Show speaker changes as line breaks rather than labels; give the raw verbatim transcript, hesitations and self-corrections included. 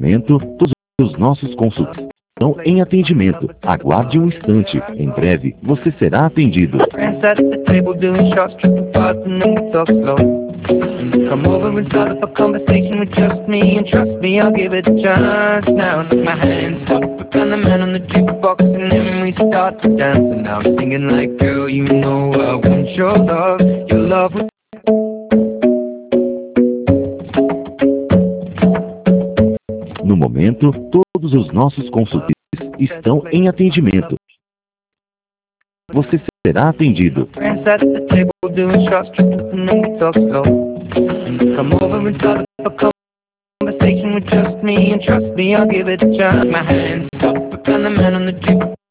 momento, todos os nossos consultores estão em atendimento. Aguarde um instante. Em breve, você será atendido.
Friends at the table doing shots, tripping fast, and then we talk slow. And you come over and start up a conversation with just me, and trust me, I'll give it a chance. Now take my hands up, and the man on the jukebox, and then we start to dance. And now I'm singing like, girl, you know I want your love, your love.
No momento, todos os nossos consultores estão em atendimento. Você será atendido.
Friends at the table doing shots, tripping, and then we talk slow. And you come over and start up a conversation with just me, and trust me, I'll give it a chance. My hands up, and the man on the jukebox.